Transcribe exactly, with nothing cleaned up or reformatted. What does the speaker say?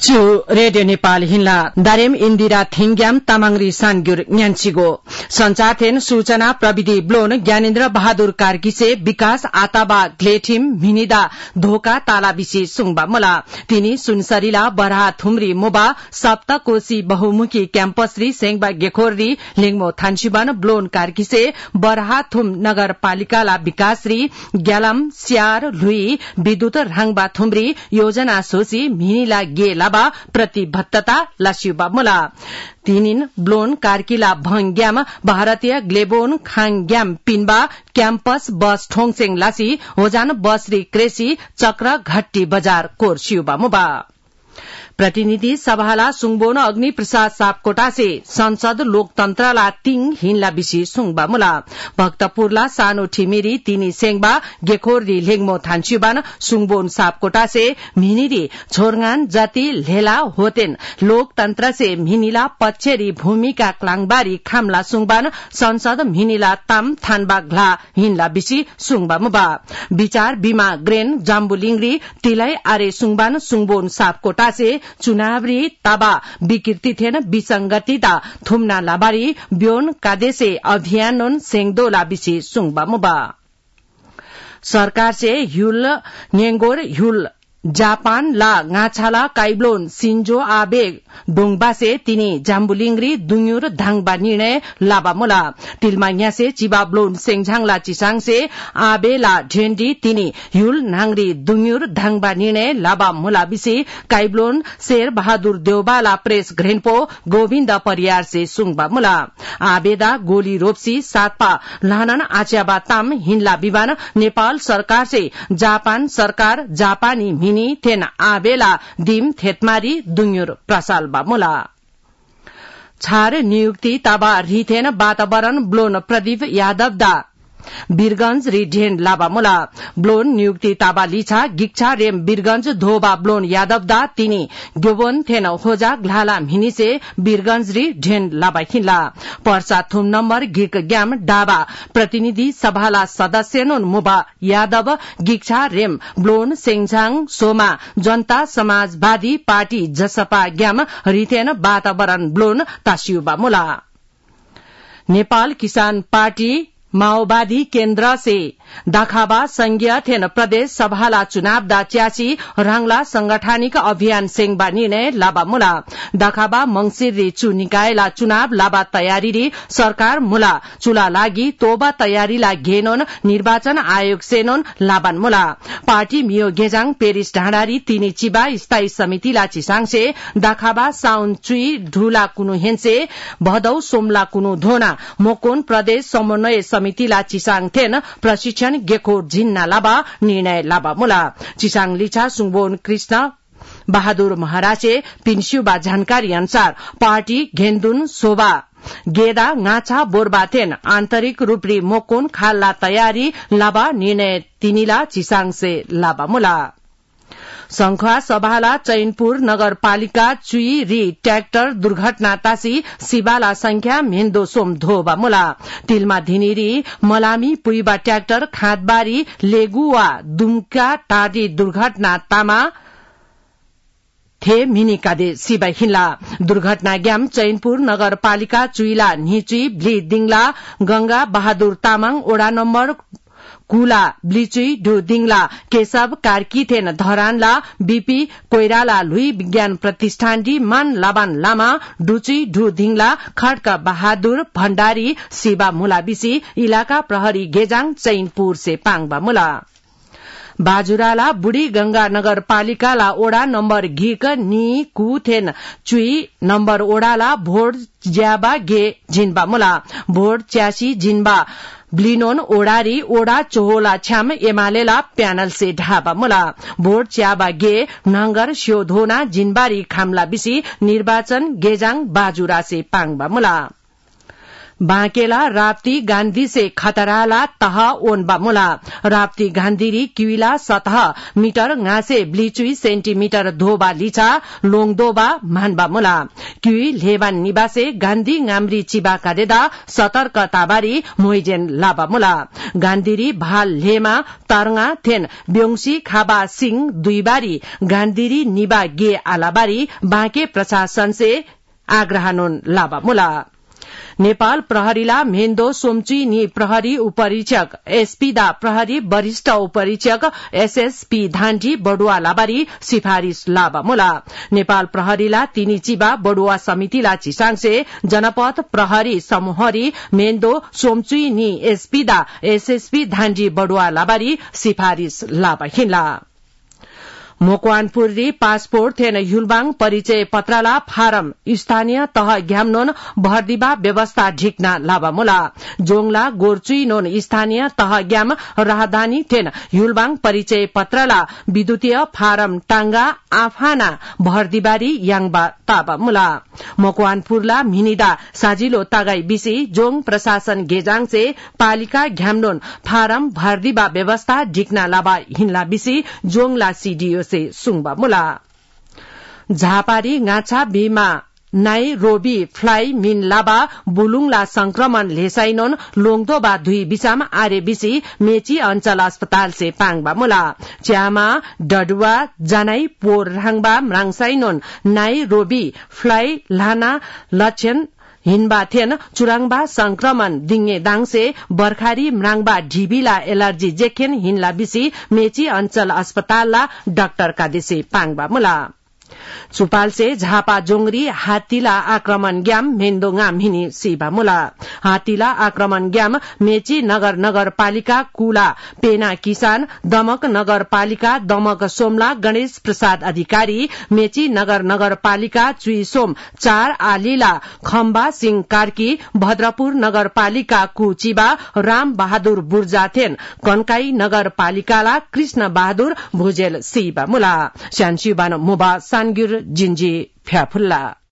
चु रेडियो नेपाल हिन्ला दारेम इन्दिरा थिङ्ग्याम तामाङरी सानग्युर न्यान्सीगो संचारथेन सूचना प्रविधि ब्लोन ज्ञानेन्द्र बहादुर कार्कीसे विकास आताबा ग्लेठिम मिनिदा धोका तालाबिसी सुङबा मला तिनी सुनसरीला बरहा थुमरी मोबा सप्तकोशी बहुमुखी क्याम्पसरी सेङबा गेखोरी लिङमो थान्सीबान ब्लोन कार्कीसे बरहा थुम नगरपालिकाला विकासरी ग्यालाम स्यार लुई विद्युत राङबा थुमरी योजना सोची मिनिला गे लाबा प्रतिबद्धता लासिबा मुला तिनिन ब्लोन कार्कीला भंग्याम भारतीय ग्लेबोन खांग्याम पिनबा क्याम्पस बस ठोङसेङ लासी होजान बसरी क्रेसी चक्र घट्टी बजार कोर्सियुबा मुबा प्रतिनिधि सभाला सुङबोन अग्नि प्रसाद सापकोटा से संसद लोकतन्त्रला तिङ हिनला बिसी सुङबा मुला भक्तपुरला सानो ठिमिरी तिनी सेङबा गेखोरी लेङमो थान्सीबान सुङबोन सापकोटा से मिनिरी छोरगान जति लेला होतेन लोकतन्त्र से मिनिला पच्छेरी भूमिका क्लाङबारी खामला सुङबान संसद मिनिला ताम थानबा ग्ला हिनला बिसी सुङबा मुबा विचार बिमा ग्रेन जाम्बुलिङरी तिलै आरे सुङबान सुङबोन सापकोटा से चुनावरी ताबा विकृति थेन विसंगतिता थुमना लाबारी ब्योन कादेसे अभियान सेङदोला बिसी सुङबा मुबा सरकार से ह्युल नेंगोर ह्युल जापान ला गाछाला काइब्लोन सिन्जो आबे डोङबासे तिनी जाम्बुलिङरी दुङुर धाङबा निर्णय लाबा मुला तिलमाङया से चिबाब्लोन सेङझाङला चिसाङसे आबेला ढेन्डी तिनी ह्युल नाङरी दुङुर धाङबा निर्णय लाबा मुला बिसी काइब्लोन शेर बहादुर देउबाला प्रेस घ्रेनपो गोविन्द परियार से सुङबा मुला आबेदा गोली रोप्सी सातपा लानन आच्याबा ताम हिनला विवान नेपाल सरकार से जापान सरकार जापानी मिनी थेन आबेला दिम थेतमारी दुङुर प्रसालबा मुला छार नियुक्ति ताबा रिथेन वातावरण ब्लोन प्रदीप यादव दा वीरगंज रिढेन लाबा मुला ब्लोन नियुक्ति ताबा लिछा गिक्षा रेम वीरगंज धोबा ब्लोन यादव दा तिनी ग्योबोन थेन होजा ग्लाला मिनी से वीरगंज रि ढेन लाबा खिला पर्सा थुम नम्बर गिक ग्याम डाबा प्रतिनिधि सभाला सदस्य नुन मुबा यादव गिक्षा रेम ब्लोन सेङझाङ सोमा जनता समाजवादी पार्टी जसपा ग्याम रिथेन वातावरण ब्लोन तासियुबा मुला नेपाल किसान पार्टी माओवादी केन्द्र से दाखाबा संघीय थेन प्रदेश सभाला चुनाव दा च्यासी राङला संगठनिक अभियान सेङबा निर्णय लाबा मुला दाखाबा मंगिर रि चु निकायला चुनाव लाबा तयारी रि सरकार मुला चुला लागि तोबा तयारी ला घेनोन निर्वाचन आयोग सेनोन लाबान मुला पार्टी मियो गेजाङ पेरिस ढाँडारी तिनी चिबा स्थायी समिति ला चिसाङसे दाखाबा साउन चुई ढुला कुनु हेन्से भदौ सोमला कुनु धोना मोकोन प्रदेश समन्वय समिति ला चिसाङ थेन प्रशिक्षण गेखोर झिन्ना लाबा निर्णय लाबा मुला चिसाङ लिछा सुङबोन कृष्ण बहादुर महाराजे पिन्स्युबा जानकारी अनुसार पार्टी घेन्दुन सोबा गेदा गाछा बोरबाथेन आन्तरिक रूपरी मोकोन खाल्ला तयारी लाबा निर्णय तिनीला चिसाङ से लाबा मुला संखुवा सभाला चैनपुर नगरपालिका चुई रि ट्र्याक्टर दुर्घटना तासी सिबाला संख्या मेन्दो सोम धोबा मुला तिलमा धिनिरी मलामी पुइबा ट्र्याक्टर खाँदबारी लेगुवा दुम्का टाडी दुर्घटना तामा थे मिनिकादे सिबा हिला दुर्घटना ग्याम चैनपुर नगरपालिका चुइला निचुई ब्ली दिङला गंगा बहादुर तामाङ ओडा नम्बर कुला ब्लिचुई ढु दिङला केशव कार्की थेन धरानला बीपी कोइराला लुई विज्ञान प्रतिष्ठान डी मान लाबान लामा डुचुई ढु दिङला खड्क बहादुर भण्डारी शिवा मुलाबिसी इलाका प्रहरी गेजाङ चैनपुर से पाङबा मुला बाजुराला बुढी गंगा नगरपालिकाला ओडा नम्बर घिक नि कुथेन चुई नम्बर ओडाला भोट ज्याबा गे जिन्बा मुला भोट च्यासी जिन्बा ब्लिनोन ओडारी ओडा चोहोला छ्याम एमालेला प्यानल से ढाबा मुला भोट च्याबा गे नंगर स्योधोना जिनबारी खामला बिसी निर्वाचन गेजाङ बाजुरा से पाङबा मुला बाँकेला राप्ती गान्धी से खतराला तह ओनबा मुला राप्ती गान्धीरी क्युला सतह मीटर घाँसे ब्लिचुई सेन्टिमिटर धोबा लिचा लोङदोबा मानबा मुला क्युई लेबान निवासे गान्धी गाम्री चिबा कादेदा सतर्कताबारी मोइजेन लाबा मुला गान्धीरी भाल लेमा तरंगा थेन ब्योङसी खाबा सिंह दुईबारी गान्धीरी निबा गे आलाबारी बाँके प्रशासन से आग्रहनुन लाबा मुला नेपाल प्रहरीला मेन्दो सोमची नि प्रहरी उपरीक्षक एसपी दा प्रहरी वरिष्ठ उपरीक्षक एसएसपी धान्जी बडुवा लाबारी सिफारिश लाबा मुला नेपाल प्रहरीला तिनी चिबा बडुवा समितिला चिसाङसे जनपद प्रहरी समूहरी मेन्दो सोमचुई नि एसपी दा एसएसपी धान्जी बडुवा लाबारी सिफारिश लाबा हिला मोकवानपुरी पासपोर्ट थेन युलबाङ परिचय पत्रला फारम स्थानीय तह ग्यामनोन भर्दिबा व्यवस्था ढिक्ना लाबा मुला जोङला गोर्चुई नोन स्थानीय तह ग्याम राहदानी थेन युलबाङ परिचय पत्रला विद्युतीय फारम टांगा आफाना भर्दिबारी याङबा ताबा मुला मोकवानपुरला मिनिदा साजिलो तागाई बिसी जोङ प्रशासन गेजाङ से पालिका घ्यामनोन फारम भर्दिबा व्यवस्था ढिक्ना लाबा हिन्ला बिसी जोङला सीडीओ से सुङबा मुला झापारी गाछा बीमा नाई रोबी फ्लाई मिन लाबा बुलुङला संक्रमण लेसाइनोन लोङदोबा दुई बिसाम आरे बिसी मेची अञ्चल अस्पताल से पाङबा मुला च्यामा डडुवा जनाई पोर राङबा म्राङसाइनोन नाई रोबी फ्लाई लाना लक्षण हिनबा थेन चुराङबा संक्रमण दिङे दाङसे बर्खारी म्राङबा ढिबिला एलर्जी जेखेन हिनला बिसी मेची अञ्चल अस्पतालला डाक्टर का दिसे पाङबा मुला चुपाल से झापा जोंगरी हातीला आक्रमण ग्याम मेन्दोङाम हिनी सिबा मुला हातीला आक्रमण ग्याम मेची नगर नगरपालिका कुला पेना किसान दमक नगरपालिका दमक सोमला गणेश प्रसाद अधिकारी मेची नगर नगरपालिका चुइसोम चार आलीला खम्बा सिंह कार्की भद्रपुर नगरपालिका कुचिबा राम बहादुर बुर्जाथेन कन्काई नगरपालिकाला कृष्ण बहादुर भुजेल सिबा मुला स्यानसिबान मुबा सानगिर जिन्जी फ्याफुल्ला